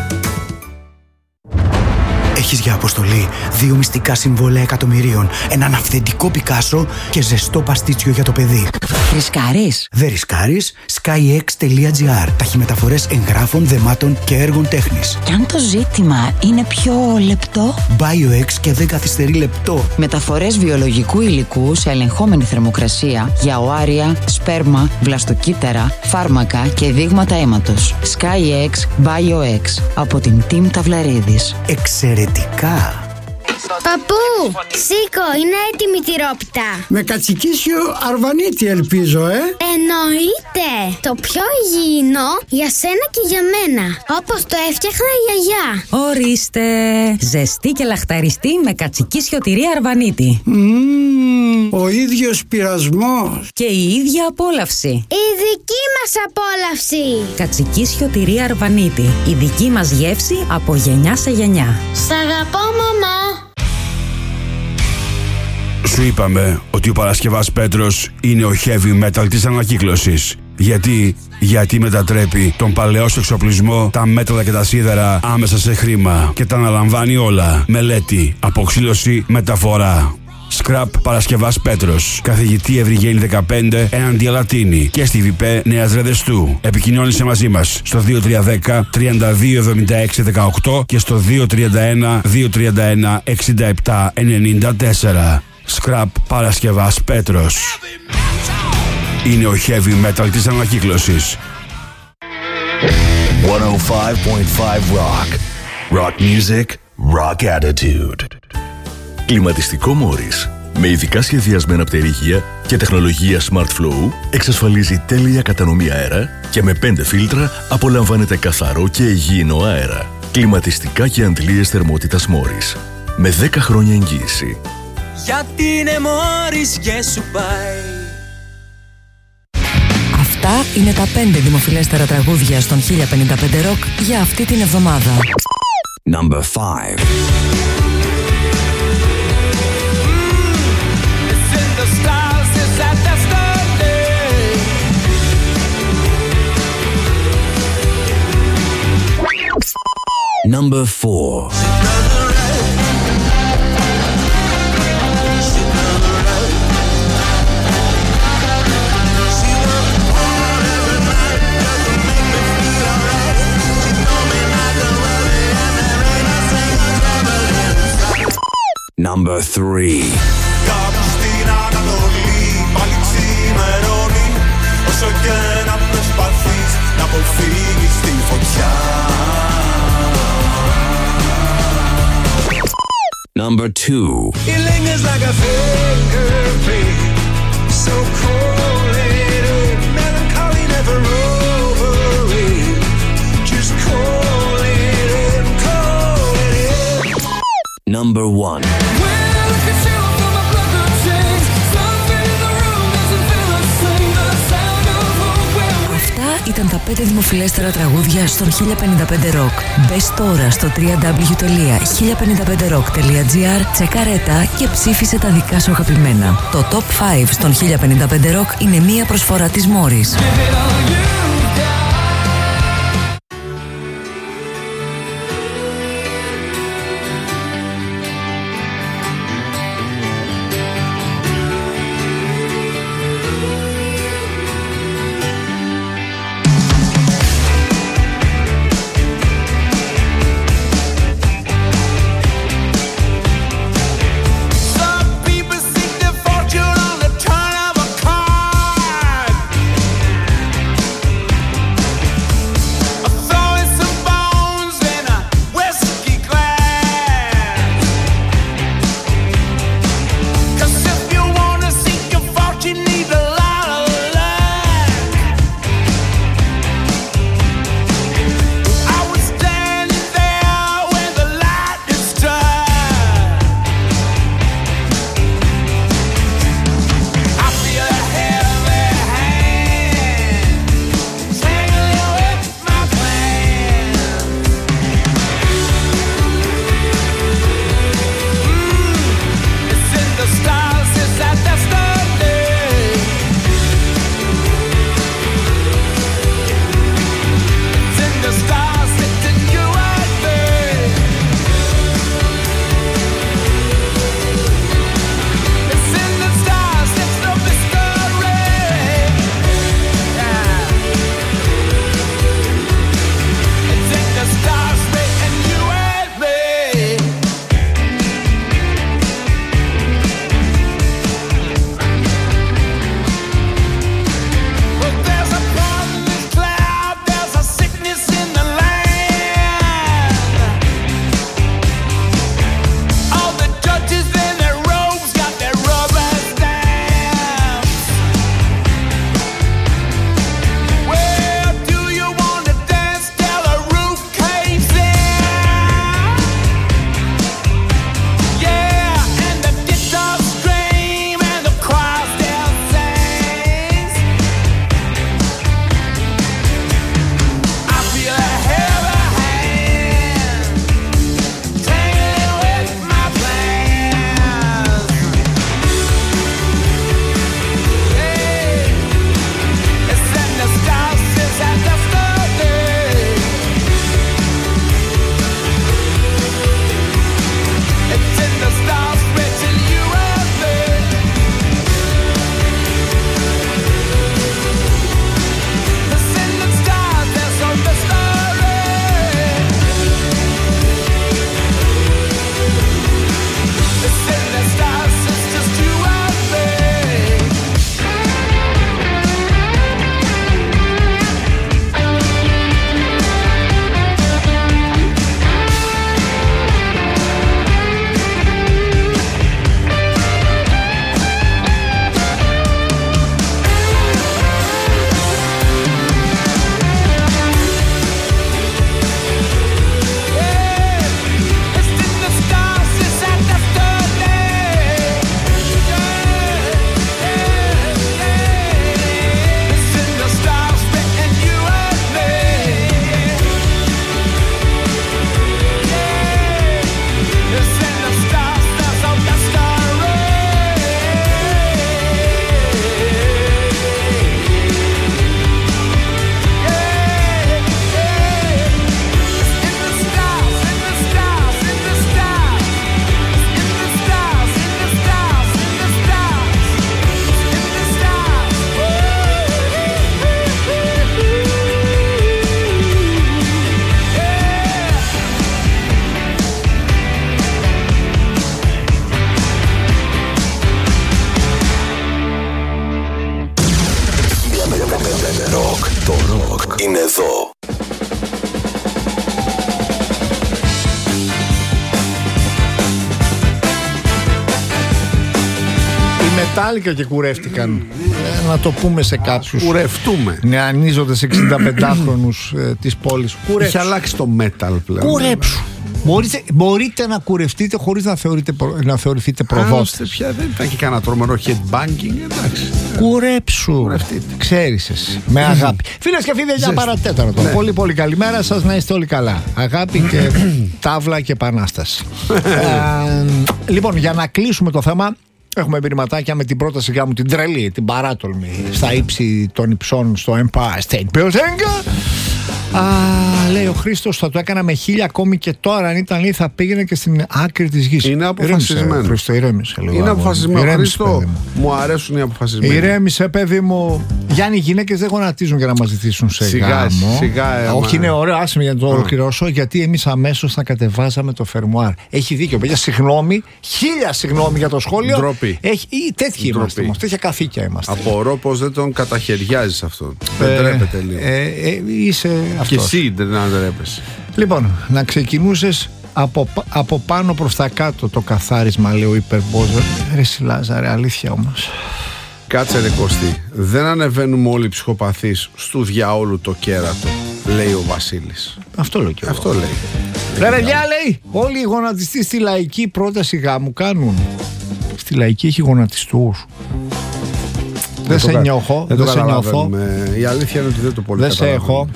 Έχεις για αποστολή δύο μυστικά συμβόλαια εκατομμυρίων, έναν αυθεντικό Πικάσο και ζεστό παστίτσιο για το παιδί. Ρισκάρεις? Δεν ρισκάρεις. skyx τελεία gr. Ταχυμεταφορές εγγράφων, δεμάτων και έργων τέχνης. Κι αν το ζήτημα είναι πιο λεπτό? BioX και δεν καθυστερεί λεπτό. Μεταφορές βιολογικού υλικού σε ελεγχόμενη θερμοκρασία για οάρια, σπέρμα, βλαστοκύτταρα, φάρμακα και δείγματα αίματος. skyx BioX από την Team Ταυλαρίδης. Εξαιρετικά. Παππού, σήκω, είναι έτοιμη η τυρόπιτα. Με κατσικίσιο αρβανίτη ελπίζω, ε. Εννοείται. Το πιο υγιεινό για σένα και για μένα. Όπως το έφτιαχνα η γιαγιά. Ορίστε. Ζεστή και λαχταριστή με κατσικίσιο τυρί αρβανίτη. Mm, ο ίδιος πειρασμός. Και η ίδια απόλαυση. Η δική μας απόλαυση. Κατσικίσιο τυρί αρβανίτη. Η δική μας γεύση από γενιά σε γενιά. Σ' αγαπώ, μαμά. Σου είπαμε ότι ο Παρασκευάς Πέτρος είναι ο heavy metal της ανακύκλωσης. Γιατί, γιατί μετατρέπει τον παλαιό σου εξοπλισμό, τα μέταλλα και τα σίδερα άμεσα σε χρήμα και τα αναλαμβάνει όλα. Μελέτη, αποξήλωση, μεταφορά. Scrap Παρασκευάς Πέτρος. Καθηγητή Ευρυγένη δεκαπέντε έναντι Αλατίνη και στη ΒΙΠΕ Νέας Ρεδεστού. Επικοινώνησε μαζί μας στο δύο τρία ένα μηδέν τρία δύο εβδομήντα έξι δεκαοκτώ και στο δύο τρία ένα δύο τρία ένα εξήντα επτά ενενήντα τέσσερα. Scrap Παρασκευάς Πέτρος. Είναι ο heavy metal της ανακύκλωσης. εκατόν πέντε κόμμα πέντε Rock. Rock music, rock attitude. Κλιματιστικό Μόρις. Με ειδικά σχεδιασμένα πτερίγια και τεχνολογία Smart Flow εξασφαλίζει τέλεια κατανομή αέρα και με πέντε φίλτρα απολαμβάνετε καθαρό και υγιεινό αέρα. Κλιματιστικά και αντλίες θερμότητας Μόρις. Με δέκα χρόνια εγγύηση. Γιατί είναι Μόρις και σου πάει. Αυτά είναι τα πέντε δημοφιλέστερα τραγούδια στον χίλια πενήντα πέντε Rock για αυτή την εβδομάδα. Number five. Number four. Number three. Κάπου στην Ανατολή πάλι ξημερώνει. Όσο και να προσπαθείς να αποφύγεις τη φωτιά. Number two. It lingers like a fingerprint, so cold-headed, melancholy, never over it. Just call it in, call it in. Number one. Ήταν τα πέντε δημοφιλέστερα τραγούδια στον χίλια πενήντα πέντε Rock. Μπες τώρα στο double-u double-u double-u τελεία χίλια πενήντα πέντε rock τελεία gr, τσεκάρε τα και ψήφισε τα δικά σου αγαπημένα. Το Top πέντε στον χίλια πενήντα πέντε Rock είναι μία προσφορά της Morris. Μετάλλικα και κουρεύτηκαν. Ε, να το πούμε σε κάποιους. Κουρευτούμε. Νεανίζοντες εξηνταπεντάχρονους ε, της πόλης. Έχει αλλάξει το metal πλέον. Κουρέψου. Μπορείτε, μπορείτε να κουρευτείτε χωρίς να, θεωρείτε, να θεωρηθείτε προδότες. Πια δεν ήταν και κανένα τρομερό headbanging, εντάξει. Κουρέψου. Κουρευτείτε. Ξέρεις εσύ. Με αγάπη. Φίλες και φίλοι, για παρατέταρτο. Ναι. Πολύ πολύ καλημέρα σας, να είστε όλοι καλά. Αγάπη και τάβλα και επανάσταση. ε, λοιπόν, για να κλείσουμε το θέμα, έχουμε μηνυματάκια με την πρόταση για μου την τρελή, την παράτολμη, στα ύψη των υψών στο Empire State Building. Α, λέει ο Χρήστος, θα το έκανα με χίλια ακόμη και τώρα. Αν ήταν λέει, θα πήγαινε και στην άκρη της γης. Είναι αποφασισμένο. Χρήστο, ηρέμησε λίγο. Είναι αποφασισμένο. Χρήστο, μου αρέσουν οι αποφασισμένοι. Ηρέμησε, παιδί μου. Γιάννη, οι γυναίκες δεν γονατίζουν για να μας ζητήσουν σε σιγά, γάμο. Σιγά, ε, όχι, είναι ωραίο, άσε με για να το ολοκληρώσω, γιατί εμείς αμέσως θα κατεβάζαμε το φερμουάρ. Έχει δίκιο, παιδιά. Συγγνώμη, χίλια συγγνώμη για το σχόλιο. Ντροπή. Έχει, ή, τέτοιοι είμαστε όμως, τέτοια καθήκια είμαστε. Απορώ πως δεν τον καταχαιριάζεις αυτόν. Δεν τρέπεται λίγο. Ε, ε, είσαι αυτός. Και εσύ δεν αντρέπεσαι. Λοιπόν, να ξεκινούσες από, από πάνω προς τα κάτω το καθάρισμα, λέει ο υπερμπόζερ. Ρε Λάζαρε, αλήθεια όμως. Κάτσε ρε Κωστή, δεν ανεβαίνουμε όλοι οι ψυχοπαθείς στου διαόλου το κέρατο, λέει ο Βασίλης. Αυτό λέω και εγώ. Αυτό λέει. Ρε παιδιά, λέει, όλοι οι γονατιστοί στη λαϊκή πρόταση γάμου κάνουν. Στη λαϊκή έχει γονατιστούς. Δεν, δεν σε νιώθω, δεν, δεν σε νιώθω. Η αλήθεια είναι ότι δεν το πολύ δεν σε έχω.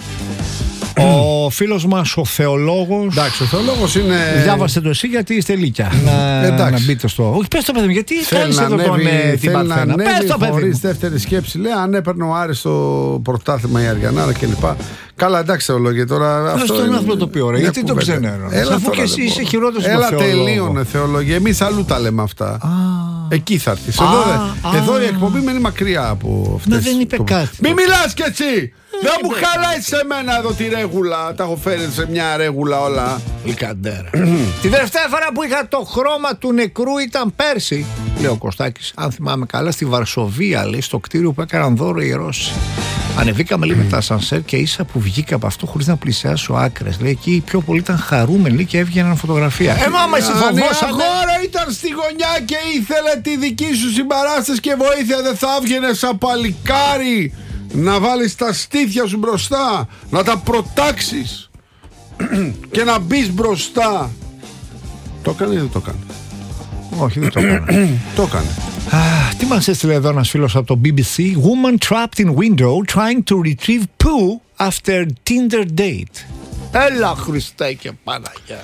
Ο φίλος μας ο θεολόγος. Εντάξει, ο θεολόγος είναι. Διάβασε το εσύ γιατί είστε λύκια. Να, να μπείτε στο. Όχι, πες το παιδί μου, γιατί κάνεις εδώ τον ε, την Παρθένα. Πες το παιδί. Χωρίς δεύτερη σκέψη, λέει αν έπαιρνε ο Άρης στο πρωτάθλημα η Αριανάρα κλπ. Καλά, εντάξει, θεολόγια τώρα. Αυτό είναι αυτό το πει ωραία. Γιατί το ξενέρω. Αφού και εσύ είσαι χειρότερος από τον θεολόγο. Έλα, τελείωνε θεολόγια. Εμείς αλλού τα λέμε αυτά. Εκεί θα έρθεις. Εδώ, εδώ η εκπομπή μένει μακριά από αυτές. Μα δεν είπε κάτι. Μη μιλάς κι έτσι! Δεν μου χαλάει σε μένα εδώ τη ρέγουλα. Τα έχω φέρει σε μια ρέγουλα όλα. Λικαντέρα. Τη τελευταία φορά που είχα το χρώμα του νεκρού ήταν πέρσι, λέει ο Κωστάκης, αν θυμάμαι καλά, στη Βαρσοβία, λέει, στο κτίριο που έκαναν δώρο οι Ρώσοι. Ανεβήκαμε λίγο με τα σανσέρ και ίσα που βγήκα από αυτό χωρίς να πλησιάσω άκρες. Λέει εκεί οι πιο πολλοί ήταν χαρούμενοι, λέει, και έβγαιναν φωτογραφία. Ε, μάμα, εσύ φοβόσατε. Αν η αγόρα ήταν στη γωνιά και ήθελε τη δική σου συμπαράσταση και βοήθεια, δεν θα έβγαινε σαν παλικάρι να βάλεις τα στήθια σου μπροστά, να τα προτάξεις και να μπεις μπροστά. Το έκανε ή δεν το έκανε? Όχι, δεν το έκανε. Το έκανε. Τι μας έστειλε εδώ ένας φίλος από το μπι μπι σι? Woman trapped in window trying to retrieve poo after Tinder date. Έλα Χριστέ και Παναγιά.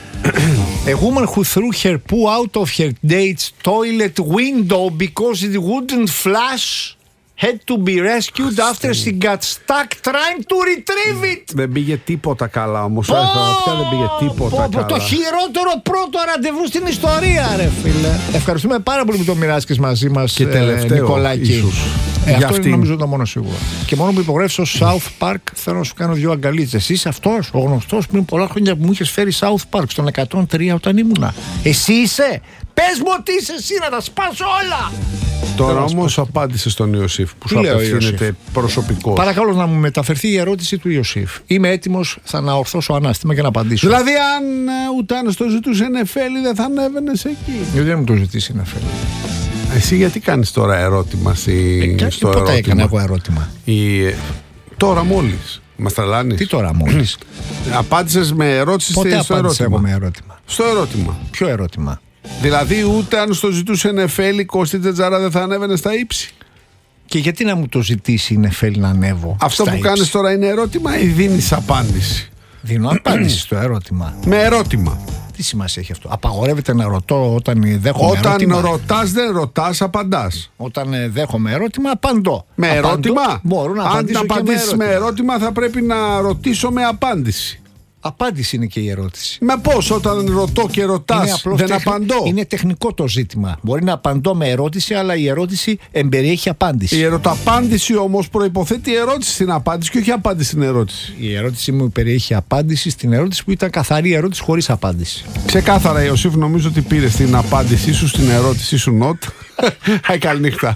A woman who threw her poo out of her date's toilet window because it wouldn't flush had to be rescued after she got stuck trying to retrieve it. Δεν πήγε τίποτα καλά όμως. Πια δεν πήγε τίποτα καλά. Το χειρότερο πρώτο ραντεβού στην ιστορία, ρε φίλε. Ευχαριστούμε πάρα πολύ που το μοιράστηκες μαζί μας, και τελευταίο, Νικολάκη. Ίσως. Ε, αυτό είναι νομίζω το μόνο σίγουρο. Και μόνο που υπογράφεις στο South Park θέλω να σου κάνω δύο αγκαλίτσες. Εσύ είσαι αυτός, ο γνωστός πριν πολλά χρόνια που μου είχες φέρει South Park στον εκατόν τρία όταν ήμουνα. Εσύ είσαι. Πες μου ότι είσαι εσύ, να τα σπάσω όλα. Τώρα όμως απάντησε στον Ιωσήφ που σου απευθύνεται προσωπικό. Παρακαλώ να μου μεταφερθεί η ερώτηση του Ιωσήφ. Είμαι έτοιμος, θα να ορθώσω ανάστημα και να απαντήσω. Δηλαδή, αν ούτε αν στο ζητούσε Νεφέλη, δεν θα ανέβαινες εκεί. Γιατί δεν μου το ζητήσει Νεφέλη? Εσύ γιατί κάνεις τώρα ερώτημα στη... ε, στο ερώτημα. Πότε έκανα εγώ ερώτημα? Η... Τώρα μόλις. Μας τρελάνεις. Τι τώρα μόλις? Απάντησες με ερώτηση στο ερώτημα. Πότε απάντησα εγώ με ερώτημα? Στο ερώτημα. Ποιο ερώτημα? Δηλαδή ούτε αν στο ζητούσε Νεφέλη, Κώστη Τζετζάρα, δεν θα ανέβαινε στα ύψη. Και γιατί να μου το ζητήσει η Νεφέλη να ανέβω? Αυτό που κάνεις τώρα είναι ερώτημα ή δίνεις απάντηση? Δίνω απάντηση στο ερώτημα. Με ερώτημα. Τι σημασία έχει αυτό? Απαγορεύεται να ρωτώ όταν δέχομαι όταν ερώτημα? Όταν ρωτάς δεν ρωτάς, απαντάς. Όταν δέχομαι ερώτημα απαντώ. Με απαντώ, ερώτημα? Μπορώ να απαντήσω. Αν και απαντήσεις με, με ερώτημα θα πρέπει να ρωτήσω με απάντηση. Απάντηση είναι και η ερώτηση. Με πώς όταν ρωτώ και ρωτάς δεν τεχ... απαντώ? Είναι τεχνικό το ζήτημα. Μπορεί να απαντώ με ερώτηση, αλλά η ερώτηση εμπεριέχει απάντηση. Η ερωταπάντηση όμως προϋποθέτει ερώτηση στην απάντηση και όχι απάντηση στην ερώτηση. Η ερώτηση μου περιέχει απάντηση στην ερώτηση που ήταν καθαρή ερώτηση χωρίς απάντηση. Ξεκάθαρα, Ιωσήφ, νομίζω ότι πήρες την απάντησή σου στην ερώτησή σου. Νοτ. Χάι, καληνύχτα.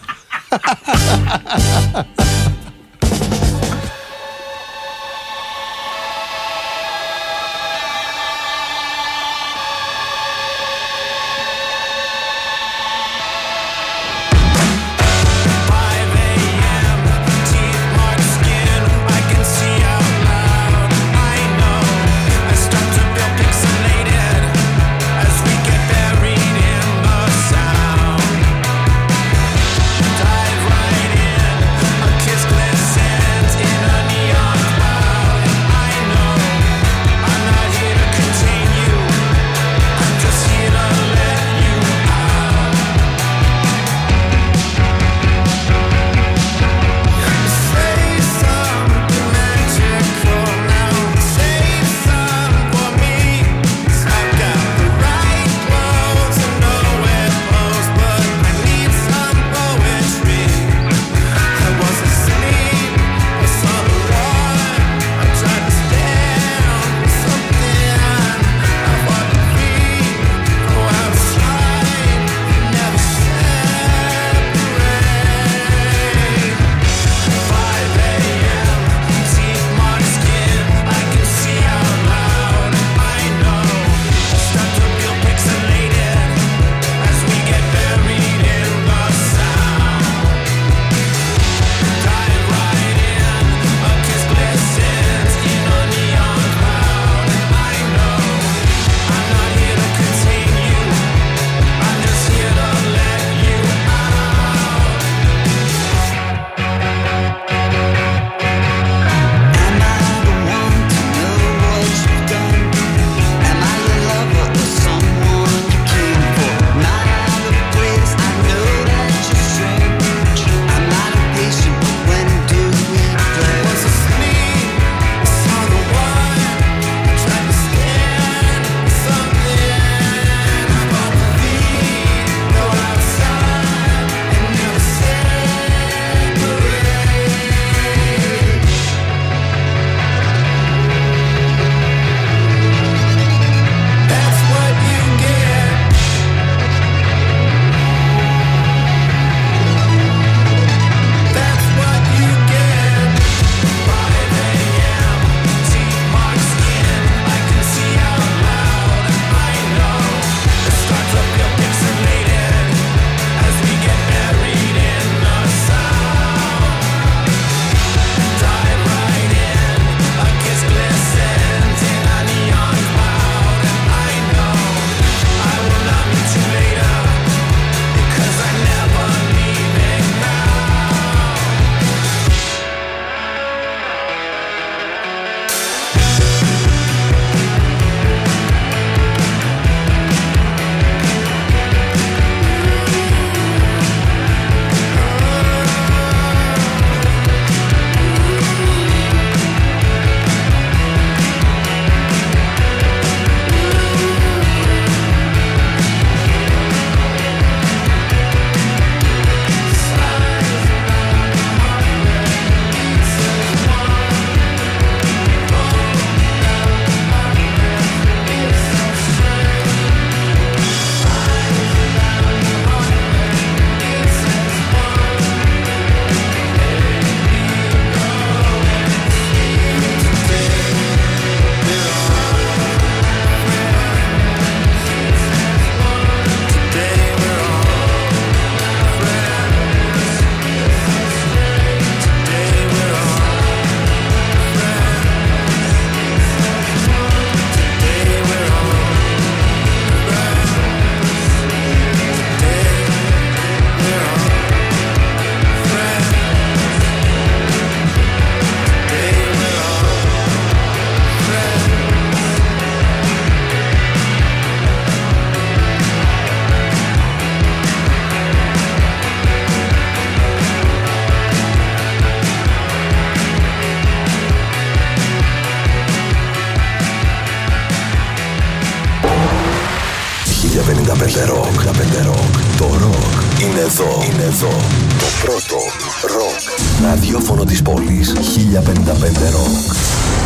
πενήντα πέντε Rock. Το ροκ είναι εδώ. Είναι εδώ. Το πρώτο ροκ ραδιόφωνο της πόλης. χίλια πενήντα πέντε Rock.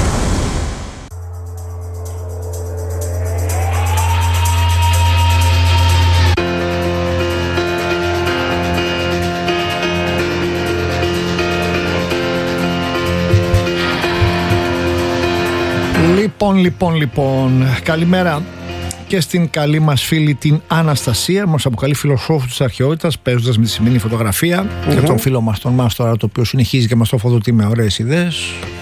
Λοιπόν, λοιπόν, λοιπόν, καλημέρα και στην καλή μας φίλη την Αναστασία. Μας αποκαλεί φιλοσόφου της αρχαιότητας, παίζοντας με τη σημερινή φωτογραφία. Mm-hmm. Και τον φίλο μας τον Μάστορα, το οποίο συνεχίζει και μας το φοδοτεί με ωραίες ιδέες.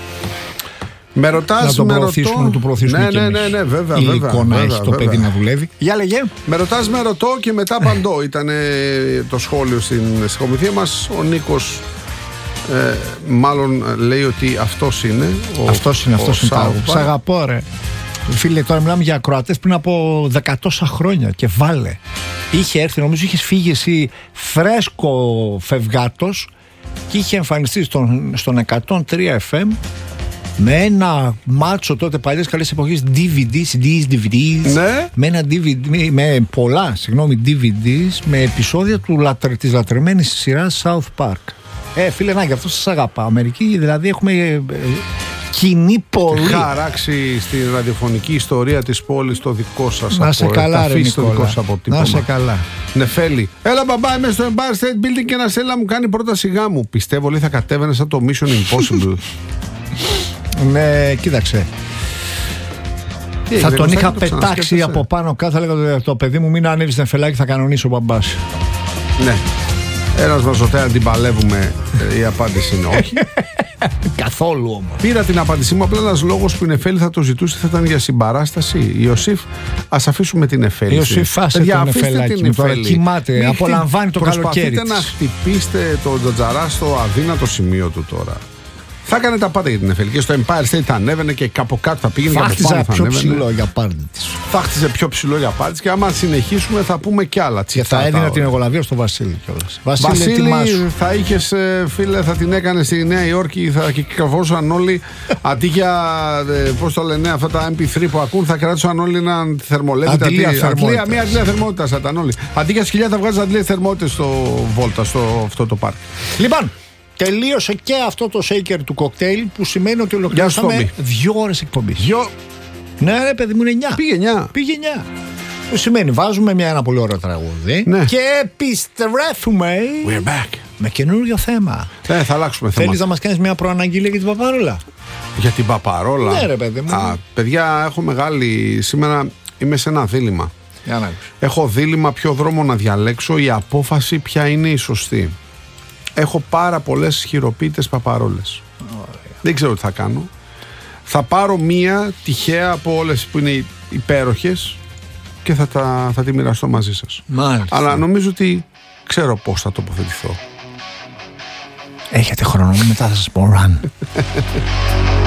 Με ρωτάς, να τον με προωθήσουμε, ρωτώ. να του προωθήσουμε ναι, και ναι, εμείς. ναι, ναι, βέβαια, Υλικό βέβαια, να βέβαια, έχει το βέβαια. παιδί να δουλεύει. Για λέγε. Με ρωτάς, με ρωτώ και μετά απαντώ. Ήταν το σχόλιο στην συγκομιδία μας. Ο Νίκος ε, μάλλον λέει ότι αυτός είναι. Ο, αυτός είναι, αυτός είναι. Σάουπα. Σ' αγαπώ, ρε. Φίλε, τώρα μιλάμε για ακροατές πριν από δεκατόσα χρόνια και βάλε. Είχε έρθει, νομίζω είχες φύγει εσύ φρέσκο φευγάτος και είχε εμφανιστεί στον, στον εκατόν τρία εφ εμ με ένα μάτσο τότε παλιές καλές εποχές ντι βι ντι, σι ντι, ντι βι ντι, ναι. με ένα ντι βι ντι, με πολλά, συγγνώμη, ντι βι ντι με επεισόδια του λατρε, της λατρεμένης σειράς South Park. Ε, φίλε, να, γι' αυτό σας αγαπάω. Μερικοί δηλαδή έχουμε ε, κοινή πολύ. Είχα χαράξει στη ραδιοφωνική ιστορία της πόλης το δικό σας. Να σε από, καλά, ρε το δικό σας αποτύπωμα. Να σε καλά. Νεφέλη. Έλα μπαμπά, είμαι στο Empire State Building και ένα σέλα μου κάνει πρόταση γάμου. Πιστεύω λέει θα κατέβαινε σαν το Mission Impossible. Ναι, κοίταξε. Τι, θα τον είχα το πετάξει από πάνω κάτω. Θα έλεγα το παιδί μου, μην ανέβεις νεφελάκι, θα κανονίσει ο μπαμπάς. Ναι. Ένας βαζωτέα την παλεύουμε. Η απάντηση είναι όχι. Καθόλου όμως. Πήρα την απάντησή μου. Απλά ένας λόγος που η Νεφέλη θα το ζητούσε θα ήταν για συμπαράσταση. Ιωσήφ, ας αφήσουμε την Νεφέλη. Ιωσήφ, άσε την Νεφελάκι. Τώρα κοιμάται, απολαμβάνει το καλοκαίρι. Προσπαθείτε να χτυπήσετε τον Τζατζαρά στο αδύνατο σημείο του τώρα. Θα έκανε τα πάντα για την Νεφέλη. Και στο Empire State θα ανέβαινε και κάπου κάτω θα πήγαινε. Φάχτιζε πιο ψηλό για πάρτι της. Φάχτιζε πιο ψηλό για πάρτι της. Και άμα συνεχίσουμε θα πούμε κι άλλα. Και θα έδινα την εγωλαβία στο Βασίλη κιόλας. Βασίλη, Βασίλη θα είχες, φίλε, θα την έκανε στη Νέα Υόρκη, θα κυκλοφορούσαν όλοι αντί για, πώς το λένε, αυτά τα εμ πι θρι που ακούν, θα κράτησαν όλοι έναν θερμολέτη. Αντιλία θερμότητα. Μία αντιλία θερμότητα θα ήταν όλοι. Αντί για σκυλιά θα βγάζει αντιλία θερμότητα στο Βόλτα, στο αυτό το πάρκ. Λοιπόν. Τελείωσε και αυτό το shaker του κοκτέιλ που σημαίνει ότι ολοκληρώσαμε δύο ώρες εκπομπής. Δυο... Ναι, ρε παιδί μου, είναι εννιά. Πήγε εννιά. Πήγε εννιά. Που σημαίνει βάζουμε μια, ένα πολύ ωραίο τραγούδι ναι. και επιστρέφουμε We're back. με καινούριο θέμα. Ε, θα αλλάξουμε θέμα. Θέλεις να μας κάνεις μια προαναγγελία για την Παπαρόλα? Για την Παπαρόλα? Ναι, ρε παιδί μου. Α, παιδιά, έχω μεγάλη. Σήμερα είμαι σε ένα δίλημμα. Για να έχω δίλημμα ποιο δρόμο να διαλέξω, η απόφαση ποια είναι η σωστή. Έχω πάρα πολλές χειροποίητες παπαρόλες. Oh, yeah. Δεν ξέρω τι θα κάνω. Θα πάρω μία τυχαία από όλες που είναι υπέροχες και θα, τα, θα τη μοιραστώ μαζί σας. Μάλιστα. Αλλά νομίζω ότι ξέρω πώς θα τοποθετηθώ. Έχετε χρόνο, μετά θα σας πω run.